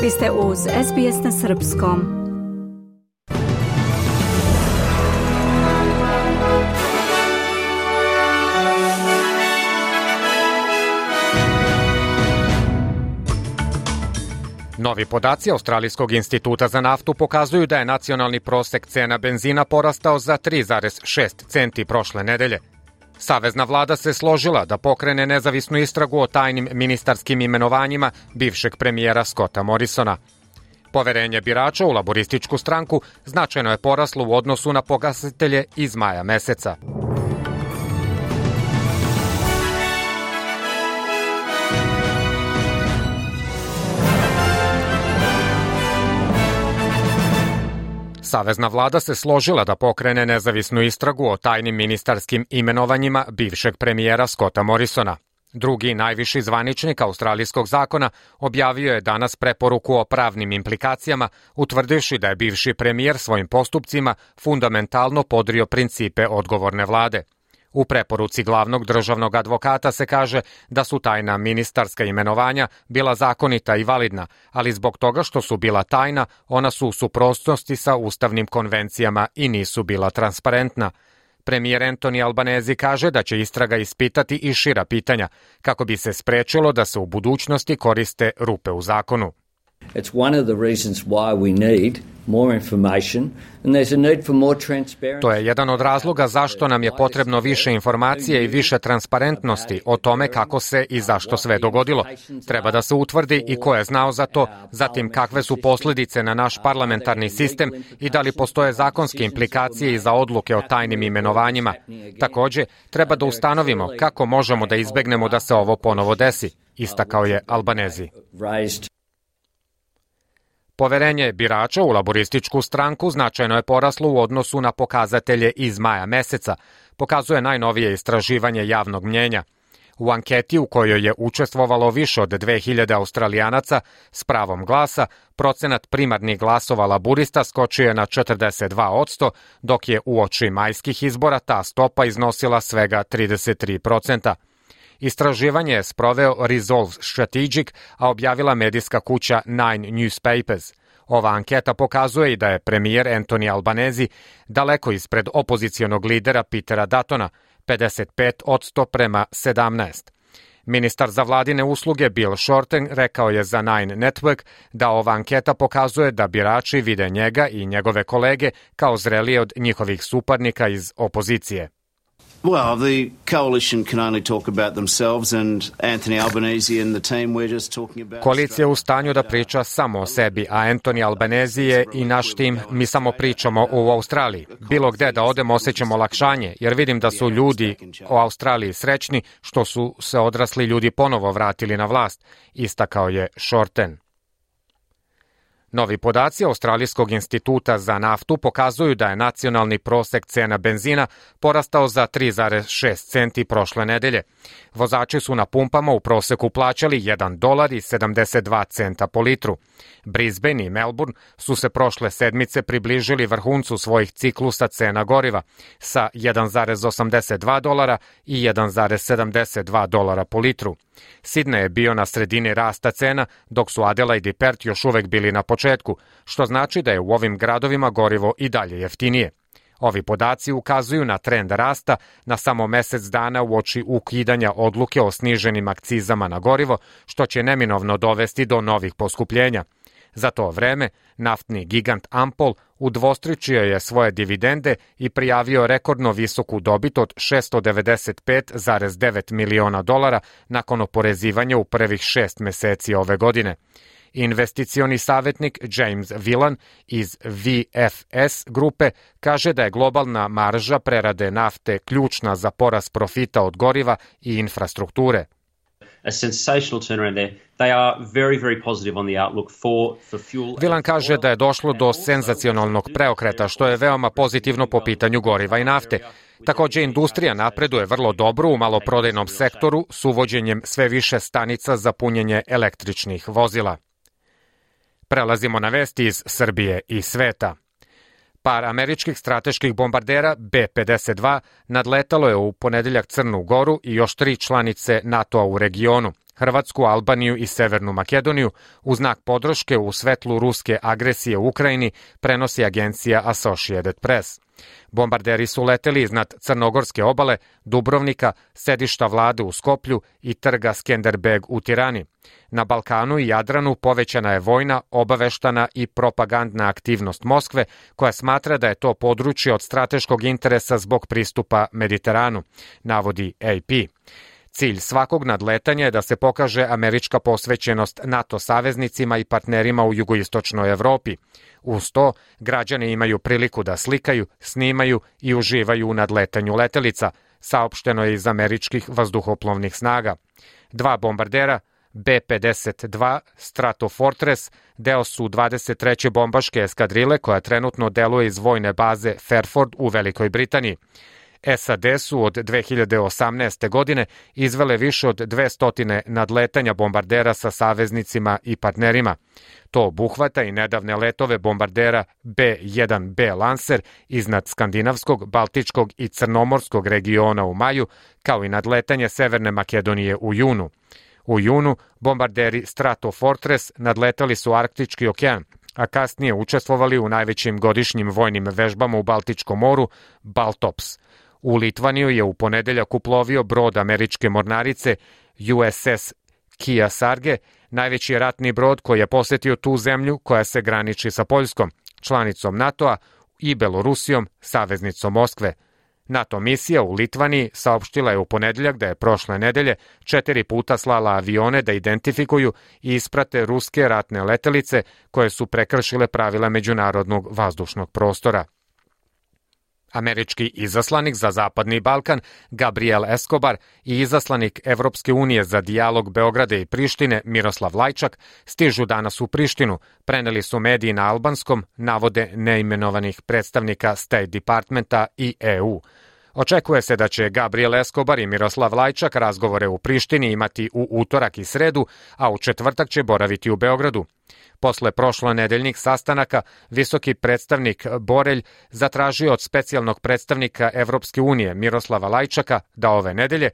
Vi ste uz SBS na Srpskom. Novi podaci Australijskog instituta za naftu pokazuju da je nacionalni prosek cena benzina porastao za 3,6 centi prošle nedelje. Savezna vlada se složila da pokrene nezavisnu istragu o tajnim ministarskim imenovanjima bivšeg premijera Scotta Morrisona. Poverenje birača u laborističku stranku značajno je poraslo u odnosu na pokazatelje iz maja meseca. Savezna vlada se složila da pokrene nezavisnu istragu o tajnim ministarskim imenovanjima bivšeg premijera Scotta Morrisona. Drugi najviši zvaničnik australijskog zakona objavio je danas preporuku o pravnim implikacijama, utvrdivši da je bivši premijer svojim postupcima fundamentalno podrio principe odgovorne vlade. U preporuci glavnog državnog advokata se kaže da su tajna ministarska imenovanja bila zakonita i validna, ali zbog toga što su bila tajna, ona su u suprotnosti sa ustavnim konvencijama i nisu bila transparentna. Premijer Anthony Albanese kaže da će istraga ispitati i šira pitanja, kako bi se sprečilo da se u budućnosti koriste rupe u zakonu. It's one of the reasons why we need more information and there's a need for more transparency. To je jedan od razloga zašto nam je potrebno više informacije i više transparentnosti o tome kako se i zašto sve dogodilo. Treba da se utvrdi i ko je znao za to, zatim kakve su posljedice na naš parlamentarni sistem i da li postoje zakonske implikacije i za odluke o tajnim imenovanjima. Takođe, treba da ustanovimo kako možemo da izbegnemo da se ovo ponovo desi, istakao je Albanese. Poverenje birača u laborističku stranku značajno je poraslo u odnosu na pokazatelje iz maja meseca, pokazuje najnovije istraživanje javnog mnjenja. U anketi u kojoj je učestvovalo više od 2000 Australijanaca s pravom glasa, procenat primarnih glasova laburista skočio je na 42%, dok je uoči majskih izbora ta stopa iznosila svega 33%. Istraživanje je sproveo Resolve Strategic, a objavila medijska kuća Nine Newspapers. Ova anketa pokazuje i da je premijer Anthony Albanese daleko ispred opozicionog lidera Petera Duttona, 55% prema 17%. Ministar za vladine usluge Bill Shorten rekao je za Nine Network da ova anketa pokazuje da birači vide njega i njegove kolege kao zrelije od njihovih suparnika iz opozicije. Well, the coalition can only talk about themselves and Anthony Albanese and the team we're just talking about. Koalicija je u stanju da priča samo o sebi, a Anthony Albanese je i naš tim, mi samo pričamo o Australiji. Bilo gde da odemo osjećamo olakšanje, jer vidim da su ljudi o Australiji srećni što su se odrasli ljudi ponovo vratili na vlast, istakao je Shorten. Novi podaci Australijskog instituta za naftu pokazuju da je nacionalni prosek cena benzina porastao za 3,6 centi prošle nedelje. Vozači su na pumpama u proseku plaćali $1,72 po litru. Brisbane i Melbourne su se prošle sedmice približili vrhuncu svojih ciklusa cena goriva sa $1,82 i $1,72 po litru. Sydney je bio na sredini rasta cena, dok su Adelaide i Perth još uvek bili na početku, što znači da je u ovim gradovima gorivo i dalje jeftinije. Ovi podaci ukazuju na trend rasta na samo mesec dana uoči ukidanja odluke o sniženim akcizama na gorivo, što će neminovno dovesti do novih poskupljenja. Za to vreme, naftni gigant Ampol udvostručio je svoje dividende i prijavio rekordno visoku dobit od $695,9 miliona nakon oporezivanja u prvih 6 meseci ove godine. Investicioni savjetnik James Villan iz VFS grupe kaže da je globalna marža prerade nafte ključna za porast profita od goriva i infrastrukture. A sensational turnaround there. They are very, very positive on the outlook for fuel. Villan kaže da je došlo do senzacionalnog preokreta, što je veoma pozitivno po pitanju goriva i nafte. Takođe, industrija napreduje vrlo dobro u maloprodajnom sektoru s uvođenjem sve više stanica za punjenje električnih vozila. Prelazimo na vesti iz Srbije i sveta. Par američkih strateških bombardera B-52 nadletalo je u ponedeljak Crnu Goru i još 3 članice NATO-a u regionu, Hrvatsku, Albaniju i Severnu Makedoniju u znak podrške u svetlu ruske agresije u Ukrajini, prenosi agencija Associated Press. Bombarderi su leteli iznad Crnogorske obale, Dubrovnika, sedišta vlade u Skoplju i trga Skenderbeg u Tirani. Na Balkanu i Jadranu povećana je vojna, obaveštana i propagandna aktivnost Moskve, koja smatra da je to područje od strateškog interesa zbog pristupa Mediteranu, navodi AP. Cilj svakog nadletanja je da se pokaže američka posvećenost NATO saveznicima i partnerima u jugoistočnoj Evropi. Uz to, građani imaju priliku da slikaju, snimaju i uživaju u nadletanju letelica, saopšteno je iz američkih vazduhoplovnih snaga. 2 bombardera, B-52 Stratofortress, deo su 23. bombaške eskadrile koja trenutno deluje iz vojne baze Fairford u Velikoj Britaniji. SAD su od 2018. godine izvele više od 200 nadletanja bombardera sa saveznicima i partnerima. To obuhvata i nedavne letove bombardera B-1B Lancer iznad skandinavskog, baltičkog i crnomorskog regiona u maju, kao i nadletanje Severne Makedonije u junu. U junu bombarderi Stratofortress nadletali su Arktički okean, a kasnije učestvovali u najvećim godišnjim vojnim vežbama u Baltičkom moru Baltops. U Litvaniju je u ponedeljak uplovio brod američke mornarice USS Kearsarge, najveći ratni brod koji je posetio tu zemlju koja se graniči sa Poljskom, članicom NATO-a, i Belorusijom, saveznicom Moskve. NATO misija u Litvaniji saopštila je u ponedeljak da je prošle nedelje 4 puta slala avione da identifikuju i isprate ruske ratne letelice koje su prekršile pravila međunarodnog vazdušnog prostora. Američki izaslanik za Zapadni Balkan Gabriel Escobar i izaslanik Evropske unije za dijalog Beograda i Prištine Miroslav Lajčak stižu danas u Prištinu, preneli su mediji na albanskom, navode neimenovanih predstavnika State Departmenta i EU. Očekuje se da će Gabriel Escobar i Miroslav Lajčak razgovore u Prištini imati u utorak i sredu, a u četvrtak će boraviti u Beogradu. Posle prošlonedeljnih sastanaka, visoki predstavnik Borelj zatražio od specijalnog predstavnika Evropske unije Miroslava Lajčaka da ove nedelje,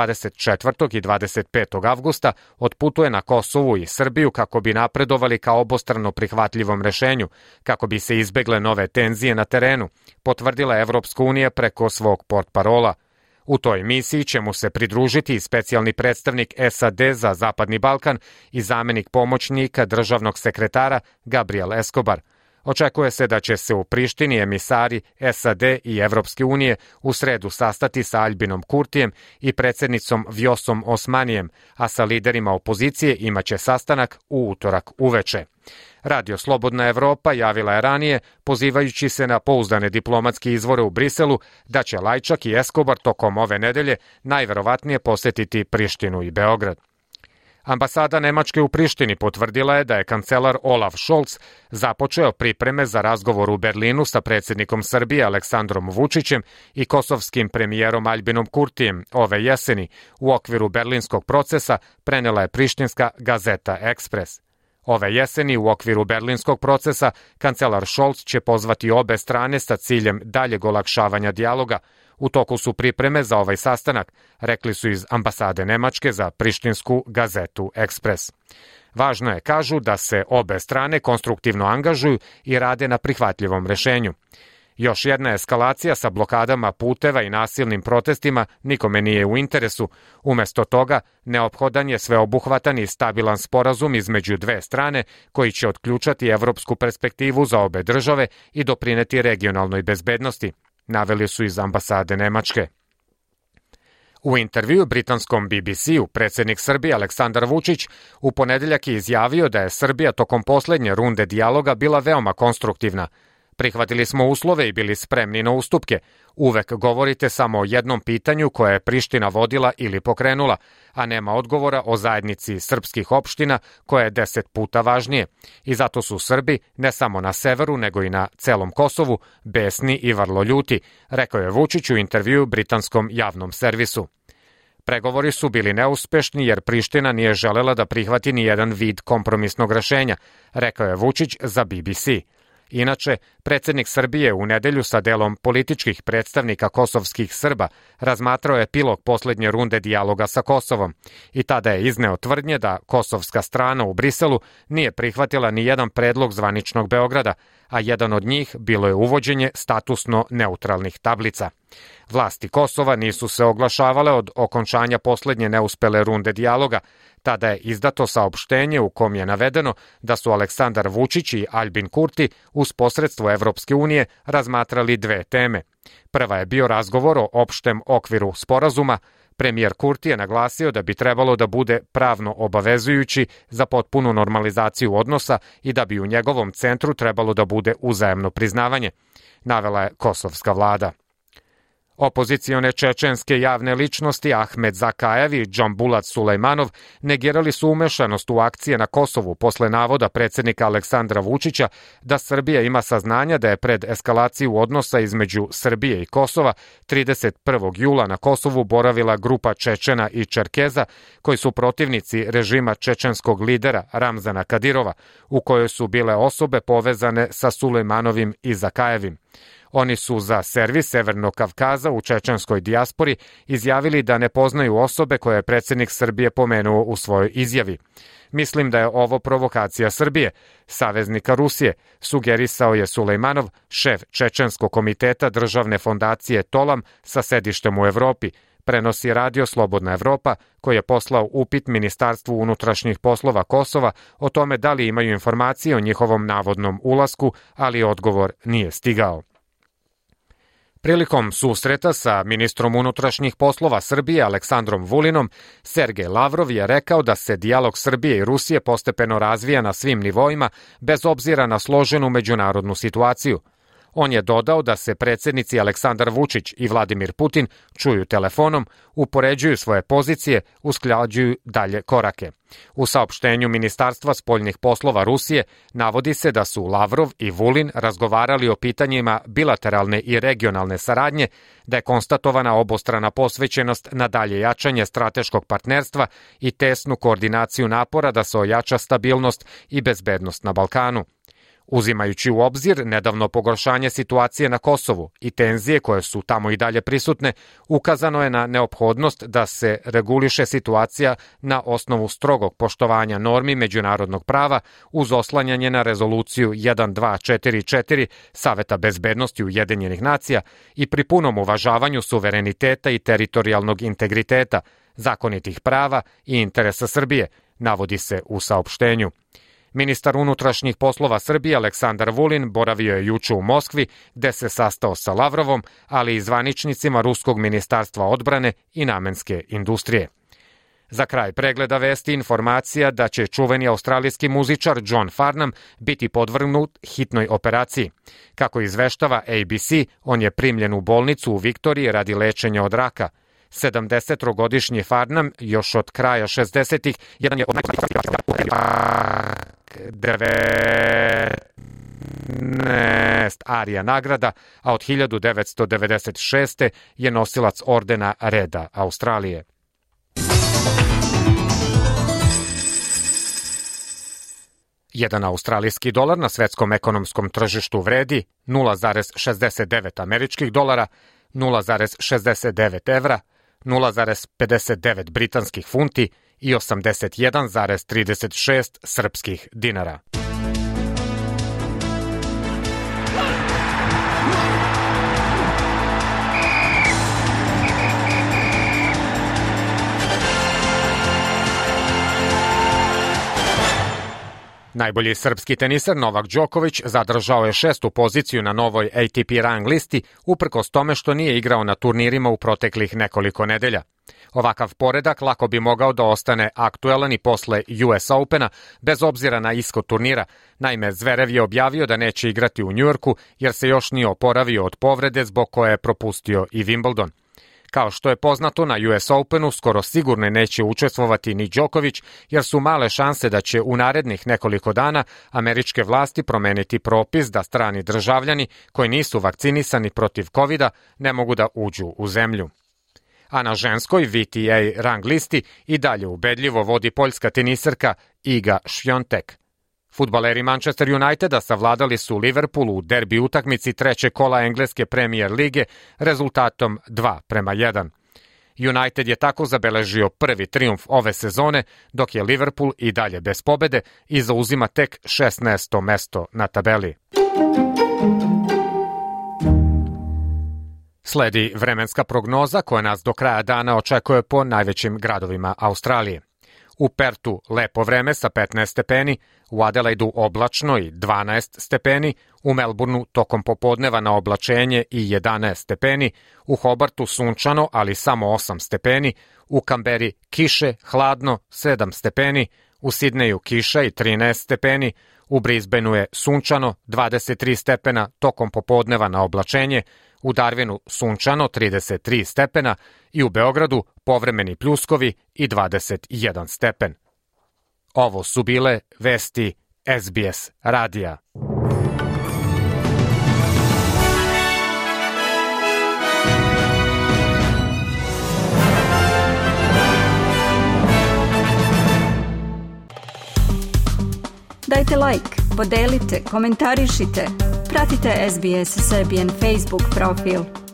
24. i 25. avgusta, otputuje na Kosovu i Srbiju kako bi napredovali ka obostrano prihvatljivom rešenju, kako bi se izbegle nove tenzije na terenu, potvrdila Evropska unija preko svog portparola. U toj misiji će mu se pridružiti i specijalni predstavnik SAD za Zapadni Balkan i zamenik pomoćnika državnog sekretara Gabriel Escobar. Očekuje se da će se u Prištini emisari SAD i Evropske unije u sredu sastati sa Albinom Kurtijem i predsjednicom Vjosom Osmanijem, a sa liderima opozicije imaće sastanak u utorak uveče. Radio Slobodna Evropa javila je ranije, pozivajući se na pouzdane diplomatske izvore u Briselu, da će Lajčak i Escobar tokom ove nedelje najverovatnije posetiti Prištinu i Beograd. Ambasada Nemačke u Prištini potvrdila je da je kancelar Olaf Scholz započeo pripreme za razgovor u Berlinu sa predsjednikom Srbije Aleksandrom Vučićem i kosovskim premijerom Albinom Kurtijem ove jeseni u okviru berlinskog procesa, prenela je prištinska gazeta Ekspres. Ove jeseni u okviru berlinskog procesa kancelar Scholz će pozvati obe strane sa ciljem daljeg olakšavanja dijaloga. U toku su pripreme za ovaj sastanak, rekli su iz ambasade Nemačke za prištinsku gazetu Ekspres. Važno je, kažu, da se obe strane konstruktivno angažuju i rade na prihvatljivom rešenju. Još jedna eskalacija sa blokadama puteva i nasilnim protestima nikome nije u interesu. Umesto toga, neophodan je sveobuhvatan i stabilan sporazum između dve strane koji će otključati evropsku perspektivu za obe države i doprineti regionalnoj bezbednosti, naveli su iz ambasade Nemačke. U intervju britanskom BBC-u predsjednik Srbije Aleksandar Vučić u ponedeljak je izjavio da je Srbija tokom poslednje runde dijaloga bila veoma konstruktivna. Prihvatili smo uslove i bili spremni na ustupke. Uvek govorite samo o jednom pitanju koje je Priština vodila ili pokrenula, a nema odgovora o zajednici srpskih opština koje je 10 puta važnije. I zato su Srbi, ne samo na severu, nego i na celom Kosovu, besni i vrlo ljuti, rekao je Vučić u intervju britanskom javnom servisu. Pregovori su bili neuspešni jer Priština nije želela da prihvati ni jedan vid kompromisnog rešenja, rekao je Vučić za BBC. Inače, predsjednik Srbije u nedelju sa delom političkih predstavnika kosovskih Srba razmatrao je epilog poslednje runde dijaloga sa Kosovom i tada je izneo tvrdnje da kosovska strana u Briselu nije prihvatila ni jedan predlog zvaničnog Beograda, a jedan od njih bilo je uvođenje statusno neutralnih tablica. Vlasti Kosova nisu se oglašavale od okončanja poslednje neuspele runde dijaloga. Tada je izdato saopštenje u kom je navedeno da su Aleksandar Vučić i Aljbin Kurti uz posredstvo Evropske unije razmatrali dve teme. Prva je bio razgovor o opštem okviru sporazuma. Premijer Kurti je naglasio da bi trebalo da bude pravno obavezujući za potpunu normalizaciju odnosa i da bi u njegovom centru trebalo da bude uzajamno priznavanje, navela je kosovska vlada. Opozicione čečenske javne ličnosti Ahmed Zakajev i Džambulat Sulejmanov negirali su umešanost u akcije na Kosovu posle navoda predsjednika Aleksandra Vučića da Srbija ima saznanja da je pred eskalaciju odnosa između Srbije i Kosova 31. jula na Kosovu boravila grupa Čečena i Čerkeza koji su protivnici režima čečenskog lidera Ramzana Kadirova, u kojoj su bile osobe povezane sa Sulejmanovim i Zakajevim. Oni su za servis Severnog Kavkaza u čečenskoj dijaspori izjavili da ne poznaju osobe koje je predsjednik Srbije pomenuo u svojoj izjavi. Mislim da je ovo provokacija Srbije, saveznika Rusije, sugerisao je Sulejmanov, šef Čečenskog komiteta državne fondacije Tolam sa sedištem u Evropi, prenosi Radio Slobodna Evropa, koji je poslao upit Ministarstvu unutrašnjih poslova Kosova o tome da li imaju informacije o njihovom navodnom ulasku, ali odgovor nije stigao. Prilikom susreta sa ministrom unutrašnjih poslova Srbije Aleksandrom Vulinom, Sergej Lavrov je rekao da se dijalog Srbije i Rusije postepeno razvija na svim nivoima, bez obzira na složenu međunarodnu situaciju. On je dodao da se predsjednici Aleksandar Vučić i Vladimir Putin čuju telefonom, upoređuju svoje pozicije, usklađuju dalje korake. U saopštenju Ministarstva spoljnih poslova Rusije navodi se da su Lavrov i Vulin razgovarali o pitanjima bilateralne i regionalne saradnje, da je konstatovana obostrana posvećenost na dalje jačanje strateškog partnerstva i tesnu koordinaciju napora da se ojača stabilnost i bezbednost na Balkanu. Uzimajući u obzir nedavno pogoršanje situacije na Kosovu i tenzije koje su tamo i dalje prisutne, ukazano je na neophodnost da se reguliše situacija na osnovu strogog poštovanja normi međunarodnog prava uz oslanjanje na rezoluciju 1244 Saveta bezbednosti Ujedinjenih nacija i pri punom uvažavanju suvereniteta i teritorijalnog integriteta, zakonitih prava i interesa Srbije, navodi se u saopštenju. Ministar unutrašnjih poslova Srbije Aleksandar Vulin boravio je juče u Moskvi, gde se sastao sa Lavrovom, ali i zvaničnicima Ruskog ministarstva odbrane i namenske industrije. Za kraj pregleda vesti informacija da će čuveni australijski muzičar John Farnham biti podvrgnut hitnoj operaciji. Kako izveštava ABC, on je primljen u bolnicu u Viktoriji radi lečenja od raka. 70-godišnji Farnham još od kraja 60-ih jedan je od najpoznatijih 19 Arija nagrada, a od 1996. je nosilac ordena Reda Australije. Jedan australijski dolar na svetskom ekonomskom tržištu vredi 0,69 američkih dolara, 0,69 evra, 0,59 britanskih funti i 81,36 srpskih dinara. Najbolji srpski teniser Novak Đoković zadržao je 6. poziciju na novoj ATP rang listi uprkos tome što nije igrao na turnirima u proteklih nekoliko nedelja. Ovakav poredak lako bi mogao da ostane aktuelan i posle US Opena, bez obzira na ishod turnira. Naime, Zverev je objavio da neće igrati u Njujorku jer se još nije oporavio od povrede zbog koje je propustio i Wimbledon. Kao što je poznato, na US Openu skoro sigurno neće učestvovati ni Đoković, jer su male šanse da će u narednih nekoliko dana američke vlasti promeniti propis da strani državljani koji nisu vakcinisani protiv COVID-a ne mogu da uđu u zemlju. A na ženskoj VTA rang listi i dalje ubedljivo vodi poljska teniserka Iga Świątek. Fudbaleri Manchester Uniteda savladali su Liverpool u derbi utakmici trećeg kola engleske Premier lige rezultatom 2:1. United je tako zabeležio prvi trijumf ove sezone, dok je Liverpool i dalje bez pobede i zauzima tek 16. mesto na tabeli. Sledi vremenska prognoza koja nas do kraja dana očekuje po najvećim gradovima Australije. U Pertu lepo vreme sa 15 stepeni, u Adelaidu oblačno i 12 stepeni, u Melbourneu tokom popodneva na oblačenje i 11 stepeni, u Hobartu sunčano, ali samo 8 stepeni, u Kamberi kiše, hladno, 7 stepeni, u Sidneju kiša i 13 stepeni, u Brisbaneu je sunčano, 23 stepena tokom popodneva na oblačenje, u Darwinu sunčano 33 stepena i u Beogradu povremeni pljuskovi i 21 stepen. Ovo su bile vesti SBS radija. Dajte like, podelite, komentarišite. Pratite SBS Serbian Facebook profil.